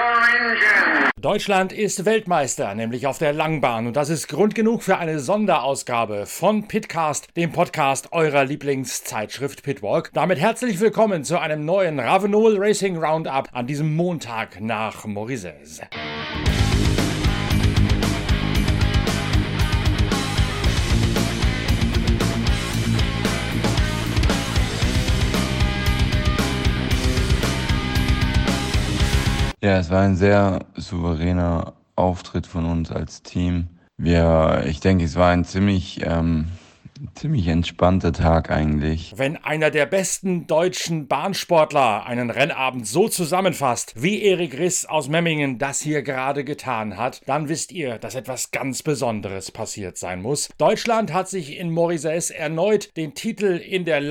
Deutschland ist Weltmeister, nämlich auf der Langbahn. Und das ist Grund genug für eine Sonderausgabe von Pitcast, dem Podcast eurer Lieblingszeitschrift Pitwalk. Damit herzlich willkommen zu einem neuen Ravenol Racing Roundup an diesem Montag nach Morisez. Ja, es war ein sehr souveräner Auftritt von uns als Team. Ich denke, es war ein ziemlich entspannter Tag eigentlich. Wenn einer der besten deutschen Bahnsportler einen Rennabend so zusammenfasst, wie Erik Riss aus Memmingen das hier gerade getan hat, dann wisst ihr, dass etwas ganz Besonderes passiert sein muss. Deutschland hat sich in Morisez erneut den Titel in der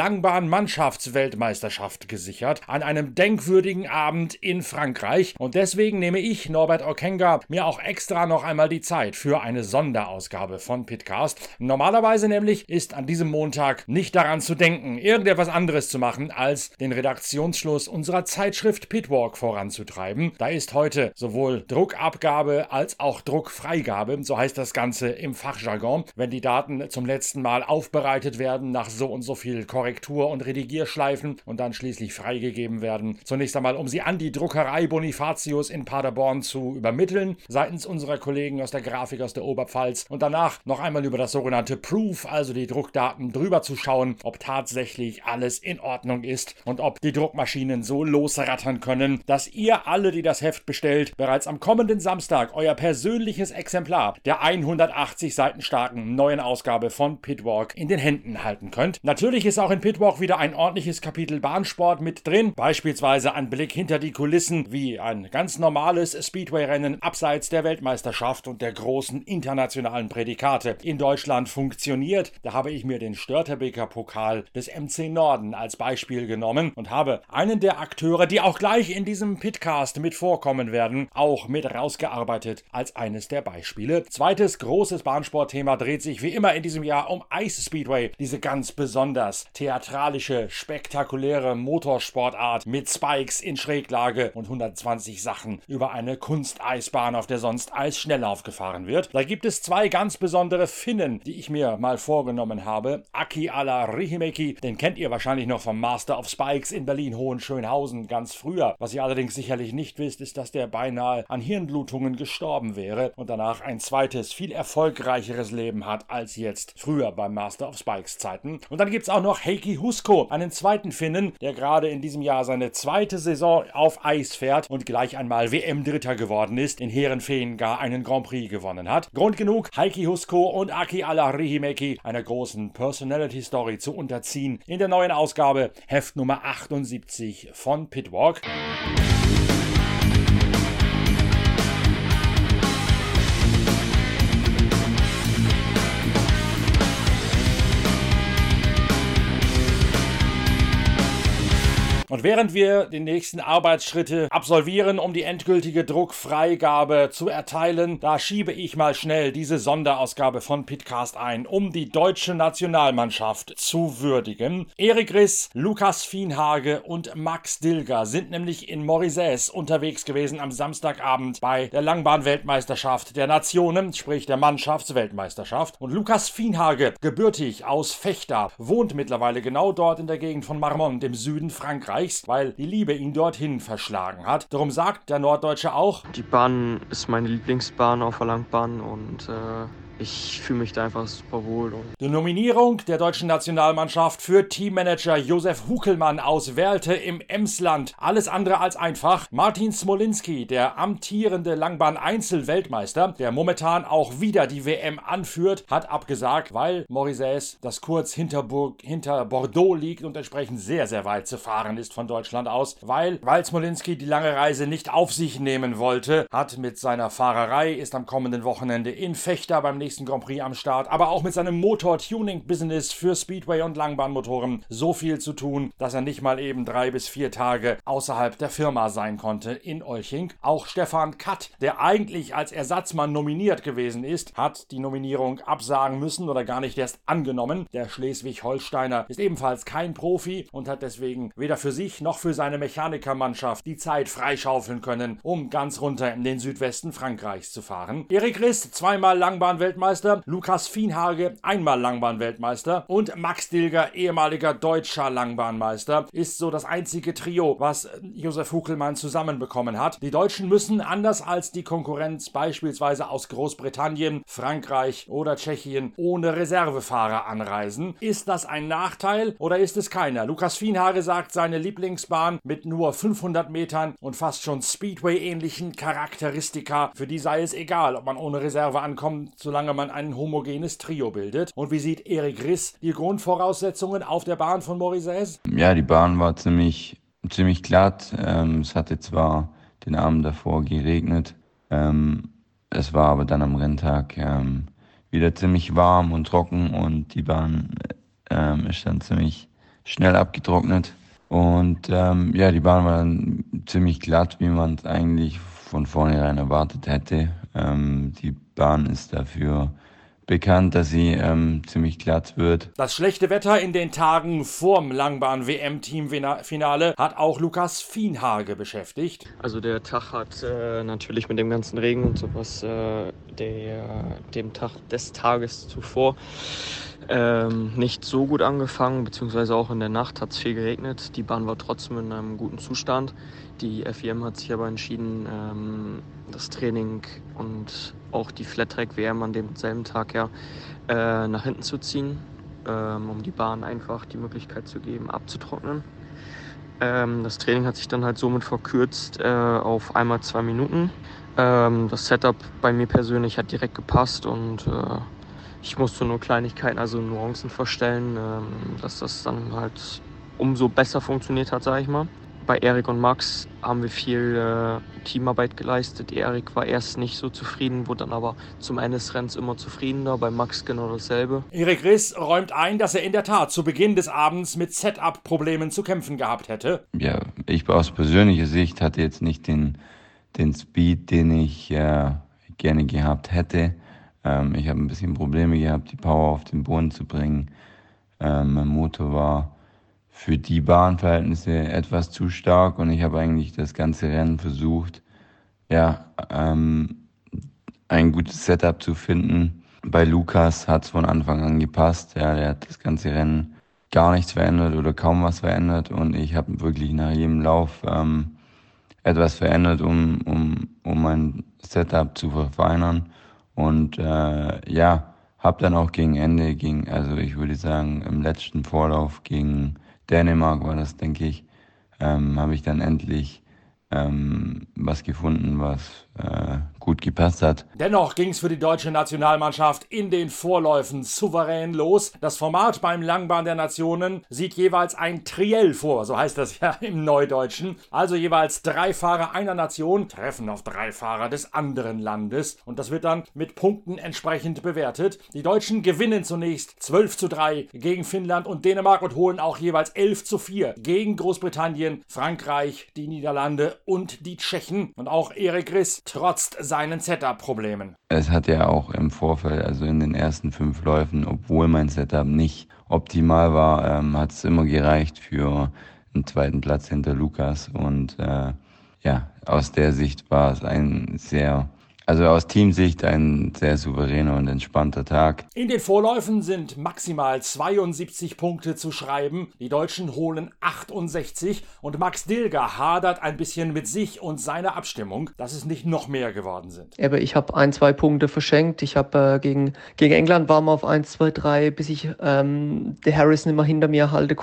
Langbahn-Mannschaftsweltmeisterschaft gesichert, an einem denkwürdigen Abend in Frankreich. Und deswegen nehme ich, Norbert Okenga, mir auch extra noch einmal die Zeit für eine Sonderausgabe von Pitcast. Normalerweise nämlich ist an diesem Montag nicht daran zu denken, irgendetwas anderes zu machen, als den Redaktionsschluss unserer Zeitschrift Pitwalk voranzutreiben. Da ist heute sowohl Druckabgabe als auch Druckfreigabe, so heißt das Ganze im Fachjargon, wenn die Daten zum letzten Mal aufbereitet werden nach so und so viel Korrektur- und Redigierschleifen und dann schließlich freigegeben werden. Zunächst einmal, um sie an die Druckerei Bonifatius in Paderborn zu übermitteln, seitens unserer Kollegen aus der Grafik aus der Oberpfalz, und danach noch einmal über das sogenannte Proof, also die Druckdaten, drüber zu schauen, ob tatsächlich alles in Ordnung ist und ob die Druckmaschinen so losrattern können, dass ihr alle, die das Heft bestellt, bereits am kommenden Samstag euer persönliches Exemplar der 180 Seiten starken neuen Ausgabe von Pitwalk in den Händen halten könnt. Natürlich ist auch in Pitwalk wieder ein ordentliches Kapitel Bahnsport mit drin, beispielsweise ein Blick hinter die Kulissen, wie ein ganz normales Speedway-Rennen abseits der Weltmeisterschaft und der großen internationalen Prädikate in Deutschland funktioniert. Da habe ich mir den Störtebeker Pokal des MC Norden als Beispiel genommen und habe einen der Akteure, die auch gleich in diesem Pitcast mit vorkommen werden, auch mit rausgearbeitet als eines der Beispiele. Zweites großes Bahnsportthema dreht sich wie immer in diesem Jahr um Ice Speedway, diese ganz besonders theatralische, spektakuläre Motorsportart mit Spikes in Schräglage und 120 Sachen über eine Kunsteisbahn, auf der sonst Eisschnelllauf gefahren wird. Da gibt es zwei ganz besondere Finnen, die ich mir mal vorgenommen habe. Aki Ala-Rihimäki, den kennt ihr wahrscheinlich noch vom Master of Spikes in Berlin-Hohenschönhausen ganz früher. Was ihr allerdings sicherlich nicht wisst, ist, dass der beinahe an Hirnblutungen gestorben wäre und danach ein zweites, viel erfolgreicheres Leben hat als jetzt früher beim Master of Spikes Zeiten. Und dann gibt es auch noch Heikki Husko, einen zweiten Finnen, der gerade in diesem Jahr seine zweite Saison auf Eis fährt und gleich einmal WM-Dritter geworden ist, in Heerenveen gar einen Grand Prix gewonnen hat. Grund genug, Heikki Husko und Aki Ala-Rihimäki einer großen Personality-Story zu unterziehen in der neuen Ausgabe, Heft Nummer 78 von Pitwalk. Und während wir die nächsten Arbeitsschritte absolvieren, um die endgültige Druckfreigabe zu erteilen, da schiebe ich mal schnell diese Sonderausgabe von Pitcast ein, um die deutsche Nationalmannschaft zu würdigen. Erik Riss, Lukas Fienhage und Max Dilger sind nämlich in Morisez unterwegs gewesen am Samstagabend bei der Langbahn-Weltmeisterschaft der Nationen, sprich der Mannschaftsweltmeisterschaft. Und Lukas Fienhage, gebürtig aus Vechta, wohnt mittlerweile genau dort in der Gegend von Marmont im Süden Frankreichs, weil die Liebe ihn dorthin verschlagen hat. Darum sagt der Norddeutsche auch: Die Bahn ist meine Lieblingsbahn auf der Langbahn und ich fühle mich da einfach super wohl. Die Nominierung der deutschen Nationalmannschaft für Teammanager Josef Hukelmann aus Werlte im Emsland. Alles andere als einfach. Martin Smolinski, der amtierende Langbahn-Einzel-Weltmeister, der momentan auch wieder die WM anführt, hat abgesagt, weil Morisez, das kurz hinter Bordeaux liegt und entsprechend sehr, sehr weit zu fahren ist von Deutschland aus, weil Smolinski die lange Reise nicht auf sich nehmen wollte, hat mit seiner Fahrerei, ist am kommenden Wochenende in Vechta beim nächsten nächsten Grand Prix am Start, aber auch mit seinem Motor-Tuning-Business für Speedway- und Langbahnmotoren so viel zu tun, dass er nicht mal eben 3 bis 4 Tage außerhalb der Firma sein konnte in Olching. Auch Stefan Katt, der eigentlich als Ersatzmann nominiert gewesen ist, hat die Nominierung absagen müssen oder gar nicht erst angenommen. Der Schleswig-Holsteiner ist ebenfalls kein Profi und hat deswegen weder für sich noch für seine Mechanikermannschaft die Zeit freischaufeln können, um ganz runter in den Südwesten Frankreichs zu fahren. Erik Riss, 2-mal Langbahn-Weltmeister, Lukas Fienhage, 1-mal Langbahn-Weltmeister und Max Dilger, ehemaliger deutscher Langbahnmeister, ist so das einzige Trio, was Josef Huckelmann zusammenbekommen hat. Die Deutschen müssen, anders als die Konkurrenz beispielsweise aus Großbritannien, Frankreich oder Tschechien, ohne Reservefahrer anreisen. Ist das ein Nachteil oder ist es keiner? Lukas Fienhage sagt, seine Lieblingsbahn mit nur 500 Metern und fast schon Speedway-ähnlichen Charakteristika, für die sei es egal, ob man ohne Reserve ankommt, solange man ein homogenes Trio bildet. Und wie sieht Erik Riss die Grundvoraussetzungen auf der Bahn von Morisès? Ja, die Bahn war ziemlich glatt. Es hatte zwar den Abend davor geregnet, es war aber dann am Renntag wieder ziemlich warm und trocken und die Bahn ist dann ziemlich schnell abgetrocknet. Und die Bahn war dann ziemlich glatt, wie man es eigentlich von vornherein erwartet hätte. Die Bahn ist dafür bekannt, dass sie ziemlich glatt wird. Das schlechte Wetter in den Tagen vorm Langbahn-WM-Teamfinale hat auch Lukas Fienhage beschäftigt. Also der Tag hat natürlich mit dem ganzen Regen und sowas dem Tag des Tages zuvor nicht so gut angefangen, beziehungsweise auch in der Nacht hat es viel geregnet. Die Bahn war trotzdem in einem guten Zustand. Die FIM hat sich aber entschieden, das Training und auch die Flat-Track-WM an demselben Tag nach hinten zu ziehen, um die Bahn einfach die Möglichkeit zu geben, abzutrocknen. Das Training hat sich dann halt somit verkürzt auf einmal 2 Minuten. Das Setup bei mir persönlich hat direkt gepasst und ich musste nur Kleinigkeiten, also Nuancen verstellen, dass das dann halt umso besser funktioniert hat, sage ich mal. Bei Erik und Max haben wir viel Teamarbeit geleistet. Erik war erst nicht so zufrieden, wurde dann aber zum Ende des Rennens immer zufriedener. Bei Max genau dasselbe. Erik Riss räumt ein, dass er in der Tat zu Beginn des Abends mit Setup-Problemen zu kämpfen gehabt hätte. Ja, ich aus persönlicher Sicht hatte jetzt nicht den Speed, den ich gerne gehabt hätte. Ich habe ein bisschen Probleme gehabt, die Power auf den Boden zu bringen. Mein Motor war für die Bahnverhältnisse etwas zu stark und ich habe eigentlich das ganze Rennen versucht, ein gutes Setup zu finden. Bei Lukas hat es von Anfang an gepasst. Ja, der hat das ganze Rennen gar nichts verändert oder kaum was verändert und ich habe wirklich nach jedem Lauf etwas verändert, um mein Setup zu verfeinern. Und habe dann auch gegen Ende, also ich würde sagen im letzten Vorlauf gegen Dänemark war das, denke ich, habe ich dann endlich was gefunden, was gut gepasst hat. Dennoch ging es für die deutsche Nationalmannschaft in den Vorläufen souverän los. Das Format beim Langbahn der Nationen sieht jeweils ein Triell vor, so heißt das ja im Neudeutschen. Also jeweils 3 Fahrer einer Nation treffen auf 3 Fahrer des anderen Landes und das wird dann mit Punkten entsprechend bewertet. Die Deutschen gewinnen zunächst 12:3 gegen Finnland und Dänemark und holen auch jeweils 11:4 gegen Großbritannien, Frankreich, die Niederlande und die Tschechen. Und auch Erik Riss trotzt seinen Setup-Problemen. Es hat ja auch im Vorfeld, also in den ersten 5 Läufen, obwohl mein Setup nicht optimal war, hat es immer gereicht für einen 2. Platz hinter Lukas. Und aus der Sicht war es aus Teamsicht ein sehr souveräner und entspannter Tag. In den Vorläufen sind maximal 72 Punkte zu schreiben. Die Deutschen holen 68 und Max Dilger hadert ein bisschen mit sich und seiner Abstimmung, dass es nicht noch mehr geworden sind. Aber ich habe 1-2 Punkte verschenkt. Ich habe gegen England waren wir auf 1, 2, 3, bis ich der Harrison immer hinter mir halten konnte.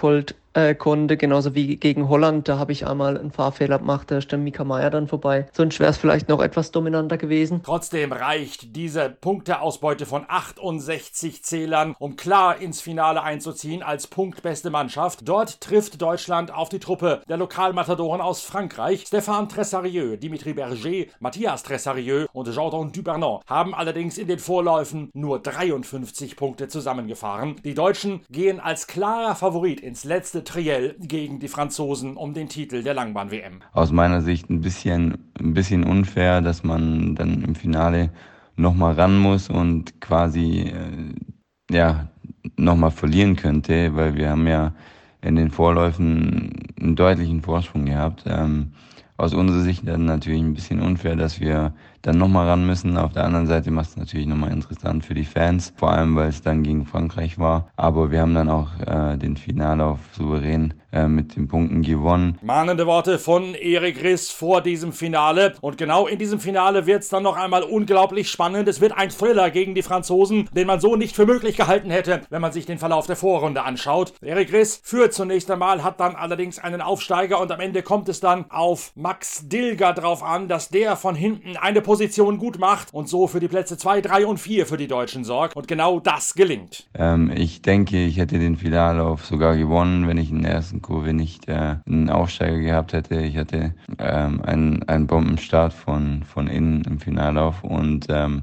konnte, genauso wie gegen Holland. Da habe ich einmal einen Fahrfehler gemacht, da ist der Mika Meier dann vorbei. Sonst wäre es vielleicht noch etwas dominanter gewesen. Trotzdem reicht diese Punkteausbeute von 68 Zählern, um klar ins Finale einzuziehen als punktbeste Mannschaft. Dort trifft Deutschland auf die Truppe der Lokalmatadoren aus Frankreich. Stéphane Tressarieux, Dimitri Berger, Matthias Tressarieux und Jordan Dupernon haben allerdings in den Vorläufen nur 53 Punkte zusammengefahren. Die Deutschen gehen als klarer Favorit ins letzte Triell gegen die Franzosen um den Titel der Langbahn-WM. Aus meiner Sicht ein bisschen unfair, dass man dann im Finale nochmal ran muss und quasi nochmal verlieren könnte, weil wir haben ja in den Vorläufen einen deutlichen Vorsprung gehabt. Aus unserer Sicht dann natürlich ein bisschen unfair, dass wir dann nochmal ran müssen. Auf der anderen Seite macht es natürlich nochmal interessant für die Fans, vor allem weil es dann gegen Frankreich war. Aber wir haben dann auch den Finallauf souverän mit den Punkten gewonnen. Mahnende Worte von Erik Riss vor diesem Finale. Und genau in diesem Finale wird es dann noch einmal unglaublich spannend. Es wird ein Thriller gegen die Franzosen, den man so nicht für möglich gehalten hätte, wenn man sich den Verlauf der Vorrunde anschaut. Erik Riss führt zunächst einmal, hat dann allerdings einen Aufsteiger und am Ende kommt es dann auf Max Dilger drauf an, dass der von hinten eine Position gut macht und so für die Plätze 2, 3 und 4 für die Deutschen sorgt. Und genau das gelingt. Ich denke, ich hätte den Finallauf sogar gewonnen, wenn ich in der ersten Kurve nicht einen Aufsteiger gehabt hätte. Ich hatte einen Bombenstart von innen im Finallauf und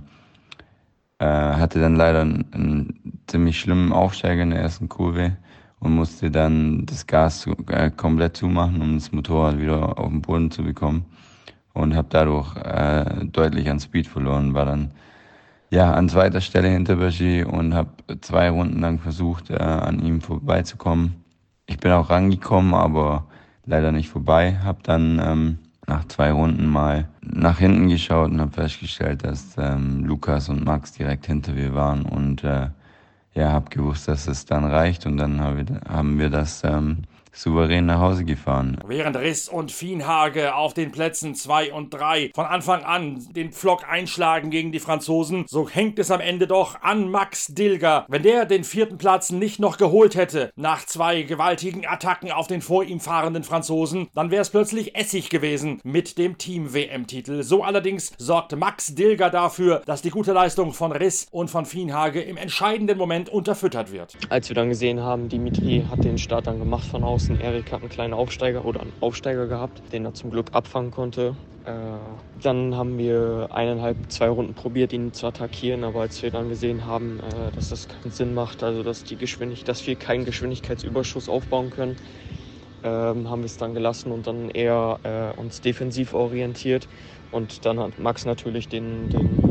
hatte dann leider einen ziemlich schlimmen Aufsteiger in der ersten Kurve und musste dann das Gas komplett zumachen, um das Motorrad wieder auf den Boden zu bekommen. Und habe dadurch deutlich an Speed verloren, war dann an zweiter Stelle hinter Berger und habe 2 Runden lang versucht, an ihm vorbeizukommen. Ich bin auch rangekommen, aber leider nicht vorbei. Habe dann nach 2 Runden mal nach hinten geschaut und habe festgestellt, dass Lukas und Max direkt hinter mir waren und habe gewusst, dass es dann reicht und dann haben wir das souverän nach Hause gefahren. Während Riss und Fienhage auf den Plätzen 2 und 3 von Anfang an den Pflock einschlagen gegen die Franzosen, so hängt es am Ende doch an Max Dilger. Wenn der den 4. Platz nicht noch geholt hätte, nach 2 gewaltigen Attacken auf den vor ihm fahrenden Franzosen, dann wäre es plötzlich Essig gewesen mit dem Team-WM-Titel. So allerdings sorgt Max Dilger dafür, dass die gute Leistung von Riss und von Fienhage im entscheidenden Moment unterfüttert wird. Als wir dann gesehen haben, Dimitri hat den Start dann gemacht von außen, Erik hat einen kleinen Aufsteiger gehabt, den er zum Glück abfangen konnte. Dann haben wir 1,5, 2 Runden probiert, ihn zu attackieren, aber als wir dann gesehen haben, dass das keinen Sinn macht, also dass wir keinen Geschwindigkeitsüberschuss aufbauen können, haben wir es dann gelassen und dann eher uns defensiv orientiert. Und dann hat Max natürlich den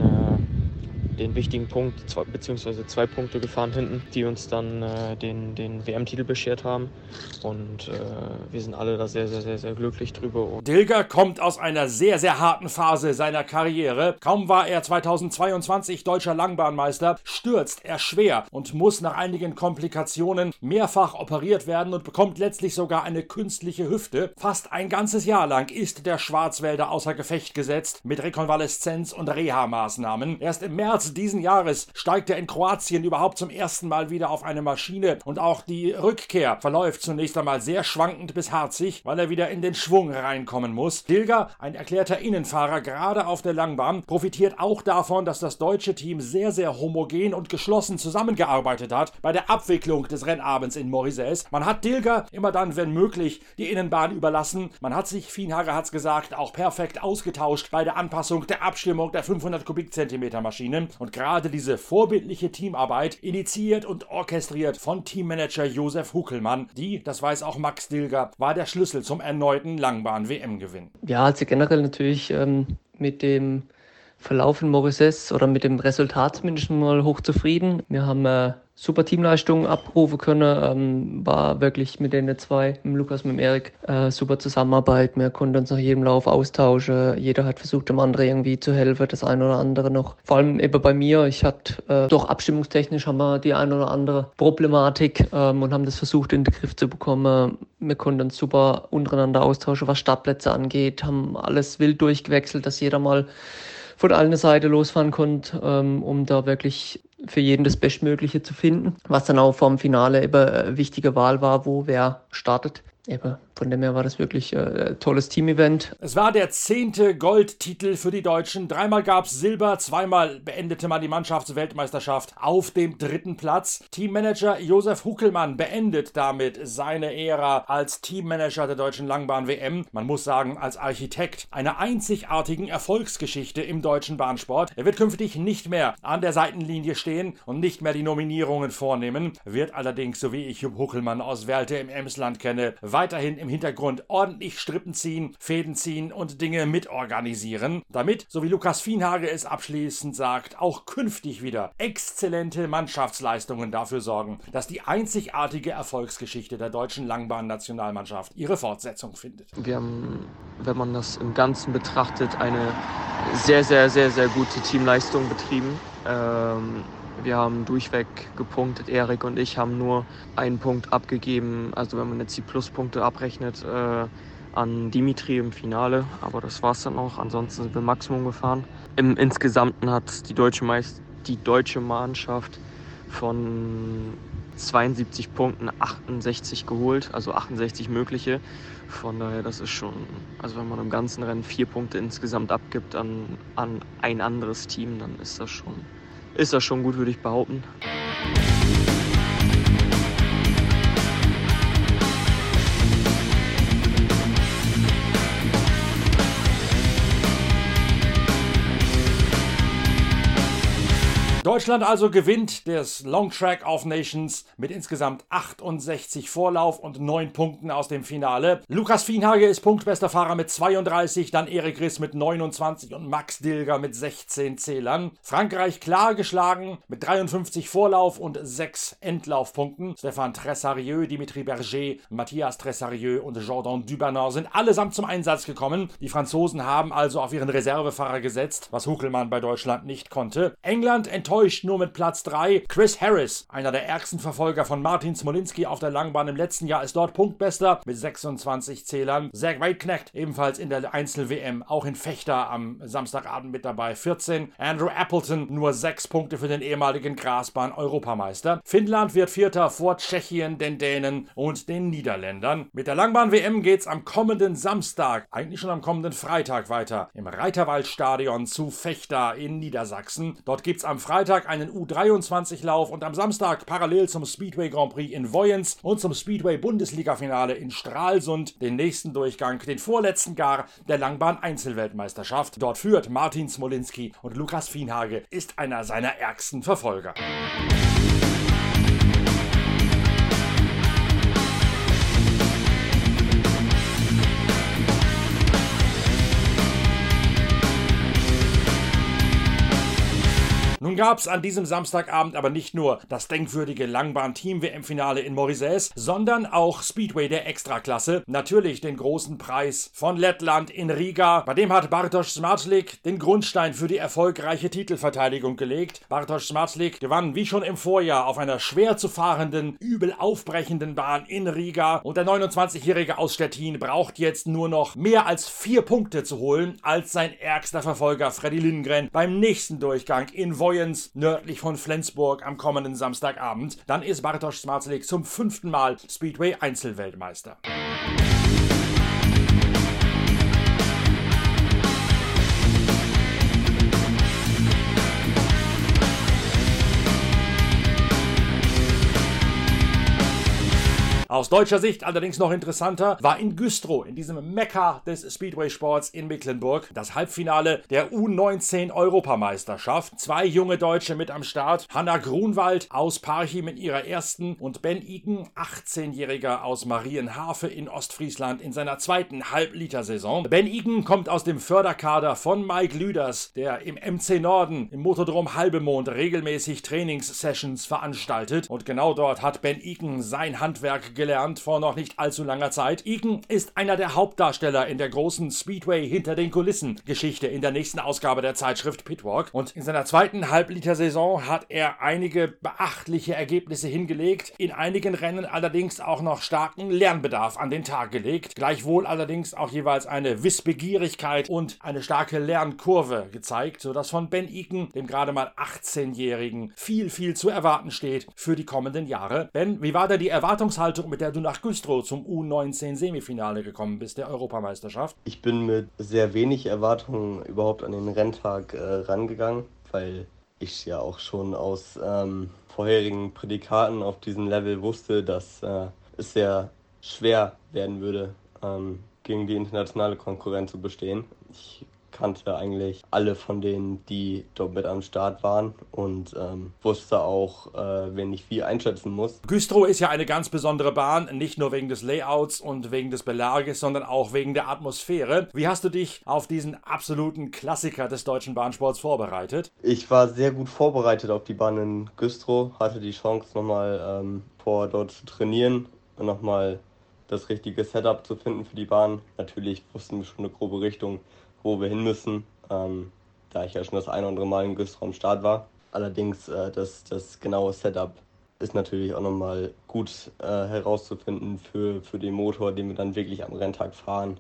wichtigen Punkt, beziehungsweise 2 Punkte gefahren hinten, die uns dann den WM-Titel beschert haben. Und wir sind alle da sehr, sehr, sehr, sehr glücklich drüber. Dilger kommt aus einer sehr, sehr harten Phase seiner Karriere. Kaum war er 2022 deutscher Langbahnmeister, stürzt er schwer und muss nach einigen Komplikationen mehrfach operiert werden und bekommt letztlich sogar eine künstliche Hüfte. Fast ein ganzes Jahr lang ist der Schwarzwälder außer Gefecht gesetzt mit Rekonvaleszenz und Reha-Maßnahmen. Erst im März diesen Jahres steigt er in Kroatien überhaupt zum ersten Mal wieder auf eine Maschine und auch die Rückkehr verläuft zunächst einmal sehr schwankend bis harzig, weil er wieder in den Schwung reinkommen muss. Dilger, ein erklärter Innenfahrer gerade auf der Langbahn, profitiert auch davon, dass das deutsche Team sehr, sehr homogen und geschlossen zusammengearbeitet hat bei der Abwicklung des Rennabends in Morissette. Man hat Dilger immer dann, wenn möglich, die Innenbahn überlassen. Man hat sich, Fienhage hat's gesagt, auch perfekt ausgetauscht bei der Anpassung der Abstimmung der 500 Kubikzentimeter Maschinen. Und gerade diese vorbildliche Teamarbeit, initiiert und orchestriert von Teammanager Josef Huckelmann, das weiß auch Max Dilger, war der Schlüssel zum erneuten Langbahn-WM-Gewinn. Ja, also generell natürlich mit dem Verlauf in Morissette oder mit dem Resultat zumindest mal hochzufrieden. Wir haben super Teamleistungen abrufen können, war wirklich mit den 2, mit Lukas, mit dem Erik, super Zusammenarbeit. Wir konnten uns nach jedem Lauf austauschen. Jeder hat versucht, dem anderen irgendwie zu helfen, das eine oder andere noch. Vor allem eben bei mir, doch abstimmungstechnisch haben wir die eine oder andere Problematik und haben das versucht in den Griff zu bekommen. Wir konnten uns super untereinander austauschen, was Startplätze angeht, haben alles wild durchgewechselt, dass jeder mal von einer Seite losfahren konnte, um da wirklich für jeden das Bestmögliche zu finden, was dann auch vorm Finale eben eine wichtige Wahl war, wo wer startet. Eben, von dem her war das wirklich ein tolles Team-Event. Es war der 10. Goldtitel für die Deutschen. 3-mal gab es Silber, 2-mal beendete man die Mannschaftsweltmeisterschaft auf dem 3. Platz. Teammanager Josef Huckelmann beendet damit seine Ära als Teammanager der deutschen Langbahn-WM. Man muss sagen, als Architekt einer einzigartigen Erfolgsgeschichte im deutschen Bahnsport. Er wird künftig nicht mehr an der Seitenlinie stehen und nicht mehr die Nominierungen vornehmen, wird allerdings, so wie ich Jupp Huckelmann aus Werlte im Emsland kenne, weiterhin im Hintergrund ordentlich Strippen ziehen, Fäden ziehen und Dinge mitorganisieren, damit, so wie Lukas Fienhage es abschließend sagt, auch künftig wieder exzellente Mannschaftsleistungen dafür sorgen, dass die einzigartige Erfolgsgeschichte der deutschen Langbahn-Nationalmannschaft ihre Fortsetzung findet. Wir haben, wenn man das im Ganzen betrachtet, eine sehr, sehr, sehr, sehr gute Teamleistung betrieben. Wir haben durchweg gepunktet. Erik und ich haben nur einen Punkt abgegeben, also wenn man jetzt die Pluspunkte abrechnet, an Dimitri im Finale. Aber das war es dann auch. Ansonsten sind wir Maximum gefahren. Im Insgesamten hat die deutsche Mannschaft von 72 Punkten 68 geholt, also 68 mögliche. Von daher, das ist schon, also wenn man im ganzen Rennen 4 Punkte insgesamt abgibt an ein anderes Team, dann ist das schon gut, würde ich behaupten. Deutschland also gewinnt das Long Track of Nations mit insgesamt 68 Vorlauf und 9 Punkten aus dem Finale. Lukas Fienhage ist punktbester Fahrer mit 32, dann Erik Riss mit 29 und Max Dilger mit 16 Zählern. Frankreich klar geschlagen mit 53 Vorlauf und 6 Endlaufpunkten. Stéphane Tressarieux, Dimitri Berger, Matthias Tressarieux und Jordan Dubanon sind allesamt zum Einsatz gekommen. Die Franzosen haben also auf ihren Reservefahrer gesetzt, was Huckelmann bei Deutschland nicht konnte. England enttäuscht nur mit Platz 3. Chris Harris, einer der ärgsten Verfolger von Martin Smolinski auf der Langbahn im letzten Jahr, ist dort Punktbester mit 26 Zählern. Zach Waitknecht ebenfalls in der Einzel-WM, auch in Fechter am Samstagabend mit dabei, 14. Andrew Appleton nur 6 Punkte für den ehemaligen Grasbahn-Europameister. Finnland wird Vierter vor Tschechien, den Dänen und den Niederländern. Mit der Langbahn-WM geht's am kommenden Samstag, eigentlich schon am kommenden Freitag weiter, im Reiterwaldstadion zu Fechter in Niedersachsen. Dort gibt's am Freitag einen U23-Lauf und am Samstag parallel zum Speedway Grand Prix in Voyens und zum Speedway Bundesliga-Finale in Stralsund den nächsten Durchgang, den vorletzten gar der Langbahn-Einzelweltmeisterschaft. Dort führt Martin Smolinski und Lukas Fienhage ist einer seiner ärgsten Verfolger. Nun gab es an diesem Samstagabend aber nicht nur das denkwürdige Langbahn-Team-WM-Finale in Morisés, sondern auch Speedway der Extraklasse. Natürlich den großen Preis von Lettland in Riga. Bei dem hat Bartosz Zmarzlik den Grundstein für die erfolgreiche Titelverteidigung gelegt. Bartosz Zmarzlik gewann wie schon im Vorjahr auf einer schwer zu fahrenden, übel aufbrechenden Bahn in Riga. Und der 29-Jährige aus Stettin braucht jetzt nur noch mehr als 4 Punkte zu holen als sein ärgster Verfolger Freddy Lindgren beim nächsten Durchgang in Voyens nördlich von Flensburg am kommenden Samstagabend. Dann ist Bartosz Zmarzlik zum 5. Mal Speedway Einzelweltmeister. Aus deutscher Sicht allerdings noch interessanter war in Güstrow, in diesem Mekka des Speedway-Sports in Mecklenburg, das Halbfinale der U19-Europameisterschaft. 2 junge Deutsche mit am Start. Hanna Grunwald aus Parchim in ihrer ersten und Ben Iken, 18-Jähriger aus Marienhafe in Ostfriesland in seiner 2. Halbliter-Saison. Ben Iken kommt aus dem Förderkader von Mike Lüders, der im MC Norden im Motodrom Halbemond regelmäßig Trainingssessions veranstaltet. Und genau dort hat Ben Iken sein Handwerk gelernt kennengelernt vor noch nicht allzu langer Zeit. Egan ist einer der Hauptdarsteller in der großen Speedway hinter den Kulissen Geschichte in der nächsten Ausgabe der Zeitschrift Pitwalk. Und in seiner zweiten Halbliter-Saison hat er einige beachtliche Ergebnisse hingelegt, in einigen Rennen allerdings auch noch starken Lernbedarf an den Tag gelegt, gleichwohl allerdings auch jeweils eine Wissbegierigkeit und eine starke Lernkurve gezeigt, sodass von Ben Egan, dem gerade mal 18-Jährigen, viel zu erwarten steht für die kommenden Jahre. Ben, wie war denn die Erwartungshaltung, mit der du nach Güstrow zum U19-Semifinale gekommen bist, der Europameisterschaft? Ich bin mit sehr wenig Erwartungen überhaupt an den Renntag rangegangen, weil ich ja auch schon aus vorherigen Prädikaten auf diesem Level wusste, dass es sehr schwer werden würde, gegen die internationale Konkurrenz zu bestehen. Ich kannte eigentlich alle von denen, die dort mit am Start waren und wusste auch, wen ich wie einschätzen muss. Güstrow ist ja eine ganz besondere Bahn, nicht nur wegen des Layouts und wegen des Belages, sondern auch wegen der Atmosphäre. Wie hast du dich auf diesen absoluten Klassiker des deutschen Bahnsports vorbereitet? Ich war sehr gut vorbereitet auf die Bahn in Güstrow, hatte die Chance nochmal vor dort zu trainieren und nochmal das richtige Setup zu finden für die Bahn. Natürlich wussten wir schon eine grobe Richtung, wo wir hin müssen, da ich ja schon das ein oder andere Mal in Güstrow am Start war. Allerdings das genaue Setup ist natürlich auch nochmal gut herauszufinden für den Motor, den wir dann wirklich am Renntag fahren.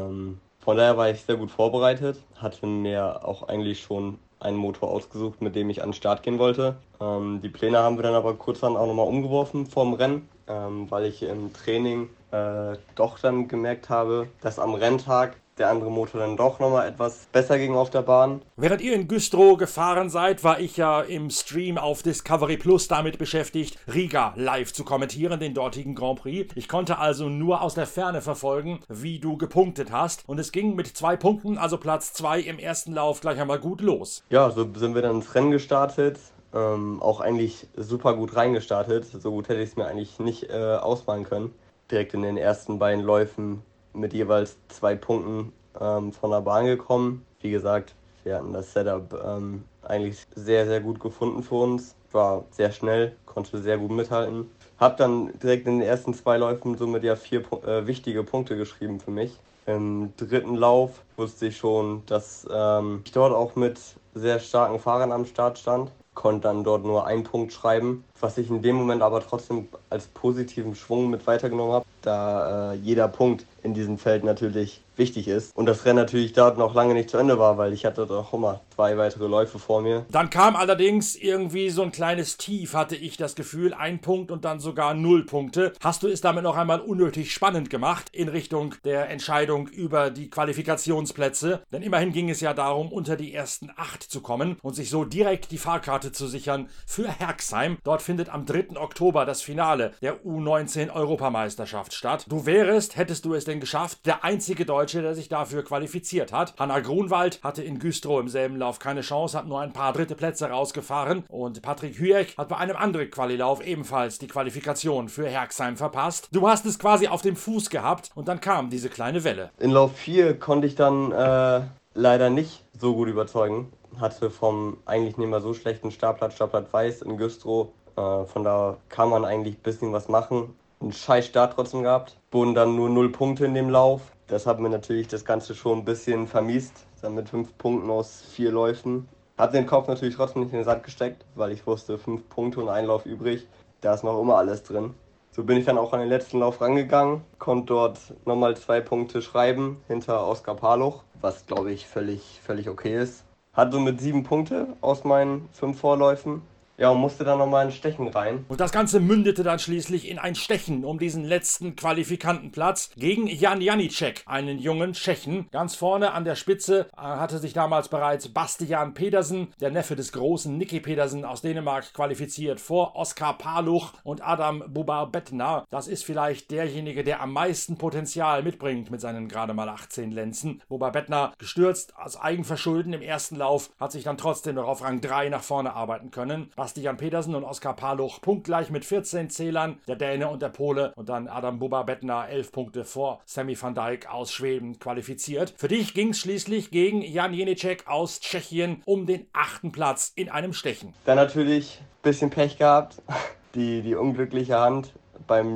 Von daher war ich sehr gut vorbereitet, hatte mir auch eigentlich schon einen Motor ausgesucht, mit dem ich an den Start gehen wollte. Die Pläne haben wir dann aber kurz dann auch nochmal umgeworfen vorm Rennen, weil ich im Training doch dann gemerkt habe, dass am Renntag der andere Motor dann doch nochmal etwas besser ging auf der Bahn. Während ihr in Güstrow gefahren seid, war ich ja im Stream auf Discovery Plus damit beschäftigt, Riga live zu kommentieren, den dortigen Grand Prix. Ich konnte also nur aus der Ferne verfolgen, wie du gepunktet hast. Und es ging mit 2 Punkten, also Platz 2 im ersten Lauf, gleich einmal gut los. Ja, so sind wir dann ins Rennen gestartet. Auch eigentlich super gut reingestartet. So gut hätte ich es mir eigentlich nicht ausmalen können. Direkt in den ersten beiden Läufen mit jeweils 2 Punkten von der Bahn gekommen. Wie gesagt, wir hatten das Setup eigentlich sehr gut gefunden für uns. War sehr schnell, konnte sehr gut mithalten. Hab dann direkt in den ersten 2 Läufen somit ja 4 wichtige Punkte geschrieben für mich. Im dritten Lauf wusste ich schon, dass ich dort auch mit sehr starken Fahrern am Start stand. Konnte dann dort nur 1 Punkt schreiben, was ich in dem Moment aber trotzdem als positiven Schwung mit weitergenommen habe, da jeder Punkt in diesem Feld natürlich wichtig ist. Und das Rennen natürlich dort noch lange nicht zu Ende war, weil ich hatte doch immer 2 weitere Läufe vor mir. Dann kam allerdings irgendwie so ein kleines Tief, hatte ich das Gefühl, 1 Punkt und dann sogar 0 Punkte. Hast du es damit noch einmal unnötig spannend gemacht in Richtung der Entscheidung über die Qualifikationsplätze? Denn immerhin ging es ja darum, unter die ersten 8 zu kommen und sich so direkt die Fahrkarte zu sichern für Herxheim. Dort findet am 3. Oktober das Finale der U19-Europameisterschaft statt. Du wärest, hättest du es denn geschafft, der einzige Deutsche, der sich dafür qualifiziert hat. Hanna Grunwald hatte in Güstrow im selben Lauf keine Chance, hat nur ein paar 3. Plätze rausgefahren und Patrick Hüeck hat bei einem anderen Qualilauf ebenfalls die Qualifikation für Herxheim verpasst. Du hast es quasi auf dem Fuß gehabt und dann kam diese kleine Welle. In Lauf 4 konnte ich dann leider nicht so gut überzeugen. Hatte vom eigentlich nicht mehr so schlechten Startplatz Weiß in Güstrow. Von da kann man eigentlich ein bisschen was machen. Einen scheiß Start trotzdem gehabt. Wurden dann nur 0 Punkte in dem Lauf. Das hat mir natürlich das Ganze schon ein bisschen vermiest. Dann mit 5 Punkten aus 4 Läufen. Hat den Kopf natürlich trotzdem nicht in den Sand gesteckt, weil ich wusste, 5 Punkte und ein Lauf übrig. Da ist noch immer alles drin. So bin ich dann auch an den letzten Lauf rangegangen. Konnte dort nochmal 2 Punkte schreiben hinter Oskar Paluch. Was glaube ich völlig okay ist. Hatte somit 7 Punkte aus meinen 5 Vorläufen. Ja, und musste dann nochmal ein Stechen rein. Und das Ganze mündete dann schließlich in ein Stechen um diesen letzten Qualifikantenplatz gegen Jan Janicek, einen jungen Tschechen. Ganz vorne an der Spitze hatte sich damals bereits Bastian Pedersen, der Neffe des großen Nicky Pedersen aus Dänemark, qualifiziert vor Oskar Paluch und Adam Bubar-Bettner. Das ist vielleicht derjenige, der am meisten Potenzial mitbringt mit seinen gerade mal 18 Lenzen. Bubar-Bettner, gestürzt aus Eigenverschulden im ersten Lauf, hat sich dann trotzdem noch auf Rang 3 nach vorne arbeiten können. Bastian Pedersen und Oskar Paluch punktgleich mit 14 Zählern, der Däne und der Pole, und dann Adam Bubar-Bettner 11 Punkte vor Sammy van Dijk aus Schweden qualifiziert. Für dich ging es schließlich gegen Jan Janicek aus Tschechien um den 8. Platz in einem Stechen. Dann natürlich ein bisschen Pech gehabt, die unglückliche Hand beim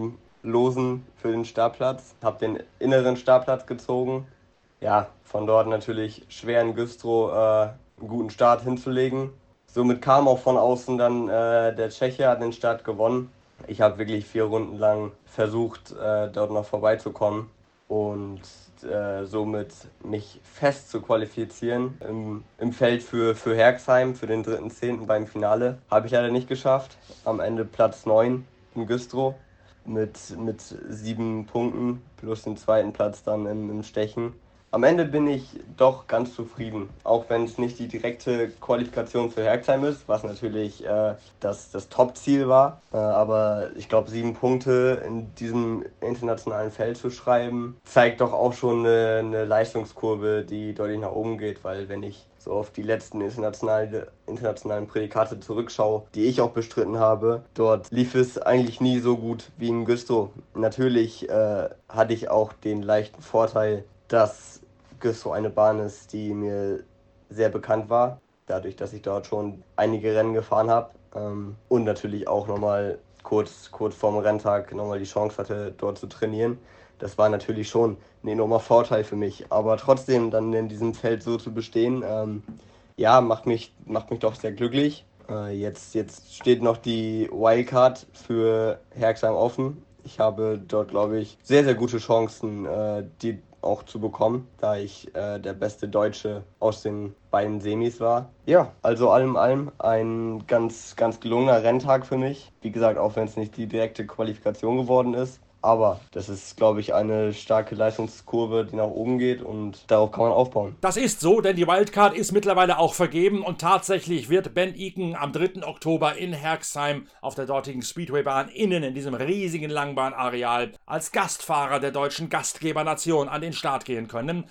losen für den Startplatz. Habe den inneren Startplatz gezogen. Ja, von dort natürlich schwer in Güstrow einen guten Start hinzulegen. Somit kam auch von außen dann der Tscheche, hat den Start gewonnen. Ich habe wirklich 4 Runden lang versucht, dort noch vorbeizukommen und somit mich fest zu qualifizieren im Feld für Herxheim, für den 3.10. beim Finale. Habe ich leider nicht geschafft. Am Ende Platz 9 in Güstrow mit 7 Punkten plus den 2. Platz dann im Stechen. Am Ende bin ich doch ganz zufrieden, auch wenn es nicht die direkte Qualifikation für Herxheim ist, was natürlich das Top-Ziel war. Aber ich glaube, 7 Punkte in diesem internationalen Feld zu schreiben, zeigt doch auch schon eine Leistungskurve, die deutlich nach oben geht, weil wenn ich so auf die letzten internationalen Prädikate zurückschaue, die ich auch bestritten habe, dort lief es eigentlich nie so gut wie in Güstrow. Natürlich hatte ich auch den leichten Vorteil, dass Güstrow eine Bahn ist, die mir sehr bekannt war, dadurch, dass ich dort schon einige Rennen gefahren habe und natürlich auch nochmal kurz vorm Renntag nochmal die Chance hatte, dort zu trainieren. Das war natürlich schon ein enormer Vorteil für mich, aber trotzdem dann in diesem Feld so zu bestehen, macht mich doch sehr glücklich. Jetzt steht noch die Wildcard für Herxheim offen. Ich habe dort, glaube ich, sehr, sehr gute Chancen, die auch zu bekommen, da ich der beste Deutsche aus den beiden Semis war. Ja, also allem ein ganz, ganz gelungener Renntag für mich. Wie gesagt, auch wenn es nicht die direkte Qualifikation geworden ist. Aber das ist, glaube ich, eine starke Leistungskurve, die nach oben geht und darauf kann man aufbauen. Das ist so, denn die Wildcard ist mittlerweile auch vergeben und tatsächlich wird Ben Iken am 3. Oktober in Herxheim auf der dortigen Speedwaybahn innen in diesem riesigen Langbahnareal als Gastfahrer der deutschen Gastgebernation an den Start gehen können.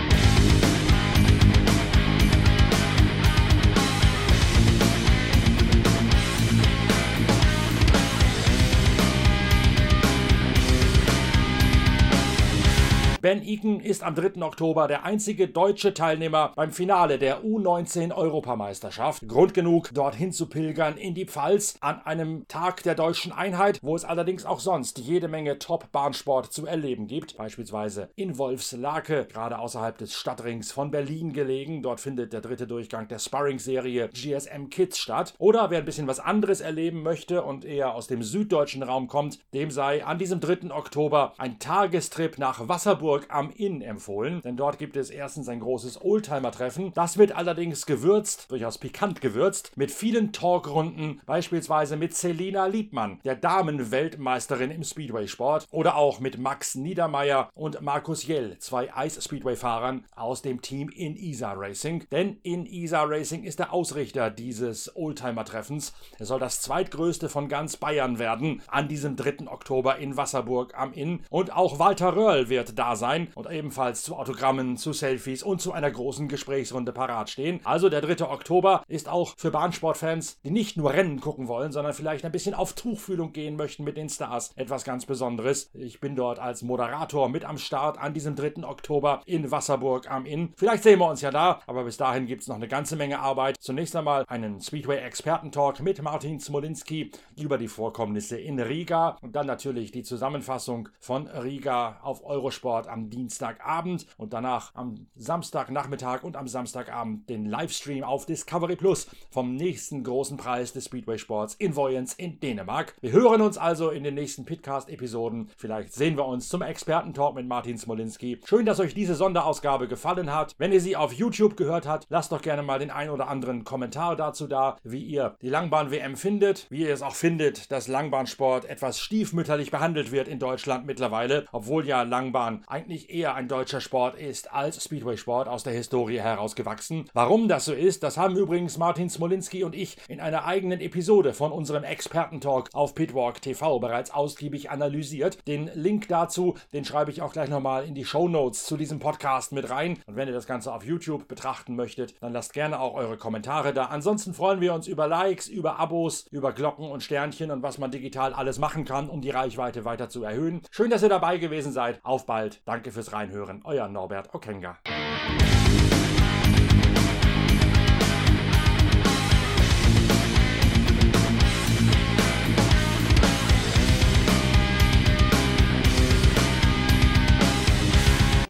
Ben Iken ist am 3. Oktober der einzige deutsche Teilnehmer beim Finale der U19-Europameisterschaft. Grund genug, dorthin zu pilgern in die Pfalz an einem Tag der deutschen Einheit, wo es allerdings auch sonst jede Menge Top-Bahnsport zu erleben gibt. Beispielsweise in Wolfslake, gerade außerhalb des Stadtrings von Berlin gelegen. Dort findet der 3. Durchgang der Sparring-Serie GSM Kids statt. Oder wer ein bisschen was anderes erleben möchte und eher aus dem süddeutschen Raum kommt, dem sei an diesem 3. Oktober ein Tagestrip nach Wasserburg am Inn empfohlen, denn dort gibt es erstens ein großes Oldtimer-Treffen. Das wird allerdings gewürzt, durchaus pikant gewürzt, mit vielen Talkrunden, beispielsweise mit Selina Liebmann, der Damenweltmeisterin im Speedway-Sport, oder auch mit Max Niedermeyer und Markus Jell, 2 Eis-Speedway-Fahrern aus dem Team In-Isa Racing. Denn In-Isa Racing ist der Ausrichter dieses Oldtimer-Treffens. Es soll das zweitgrößte von ganz Bayern werden an diesem 3. Oktober in Wasserburg am Inn. Und auch Walter Röhrl wird da sein und ebenfalls zu Autogrammen, zu Selfies und zu einer großen Gesprächsrunde parat stehen. Also der 3. Oktober ist auch für Bahnsportfans, die nicht nur Rennen gucken wollen, sondern vielleicht ein bisschen auf Tuchfühlung gehen möchten mit den Stars, etwas ganz Besonderes. Ich bin dort als Moderator mit am Start an diesem 3. Oktober in Wasserburg am Inn. Vielleicht sehen wir uns ja da, aber bis dahin gibt es noch eine ganze Menge Arbeit. Zunächst einmal einen Speedway-Experten-Talk mit Martin Smolinski über die Vorkommnisse in Riga und dann natürlich die Zusammenfassung von Riga auf Eurosport am Dienstagabend und danach am Samstagnachmittag und am Samstagabend den Livestream auf Discovery Plus vom nächsten großen Preis des Speedway-Sports in Vojens in Dänemark. Wir hören uns also in den nächsten Pitcast-Episoden. Vielleicht sehen wir uns zum Experten-Talk mit Martin Smolinski. Schön, dass euch diese Sonderausgabe gefallen hat. Wenn ihr sie auf YouTube gehört habt, lasst doch gerne mal den ein oder anderen Kommentar dazu da, wie ihr die Langbahn-WM findet, wie ihr es auch findet, dass Langbahnsport etwas stiefmütterlich behandelt wird in Deutschland mittlerweile, obwohl ja Langbahn eigentlich eher ein deutscher Sport ist als Speedway-Sport aus der Historie herausgewachsen. Warum das so ist, das haben übrigens Martin Smolinski und ich in einer eigenen Episode von unserem Experten-Talk auf Pitwalk TV bereits ausgiebig analysiert. Den Link dazu, den schreibe ich auch gleich nochmal in die Shownotes zu diesem Podcast mit rein. Und wenn ihr das Ganze auf YouTube betrachten möchtet, dann lasst gerne auch eure Kommentare da. Ansonsten freuen wir uns über Likes, über Abos, über Glocken und Sternchen und was man digital alles machen kann, um die Reichweite weiter zu erhöhen. Schön, dass ihr dabei gewesen seid. Auf bald. Danke fürs Reinhören. Euer Norbert Okenga.